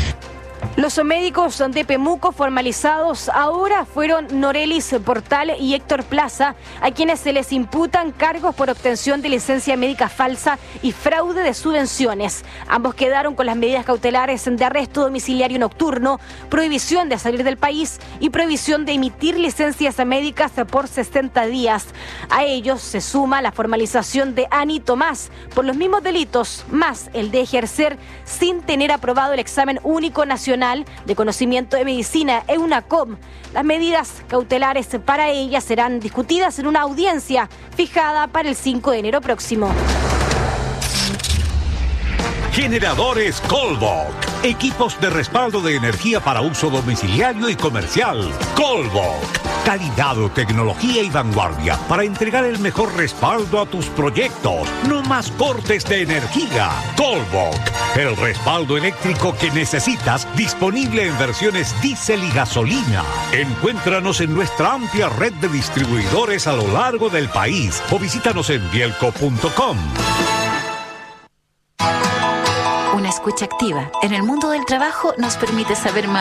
Los médicos de Pemuco formalizados ahora fueron Norelis Portal y Héctor Plaza, a quienes se les imputan cargos por obtención de licencia médica falsa y fraude de subvenciones. Ambos quedaron con las medidas cautelares de arresto domiciliario nocturno, prohibición de salir del país y prohibición de emitir licencias médicas por sesenta días. A ellos se suma la formalización de Ani Tomás por los mismos delitos, más el de ejercer sin tener aprobado el examen único nacional de conocimiento de medicina, EUNACOM. Las medidas cautelares para ella serán discutidas en una audiencia fijada para el cinco de enero próximo. Generadores Colbok. Equipos de respaldo de energía para uso domiciliario y comercial. Colbok. Calidad, tecnología y vanguardia para entregar el mejor respaldo a tus proyectos. No más cortes de energía. Colbok. El respaldo eléctrico que necesitas, disponible en versiones diésel y gasolina. Encuéntranos en nuestra amplia red de distribuidores a lo largo del país o visítanos en bielco punto com. Una escucha activa en el mundo del trabajo nos permite saber más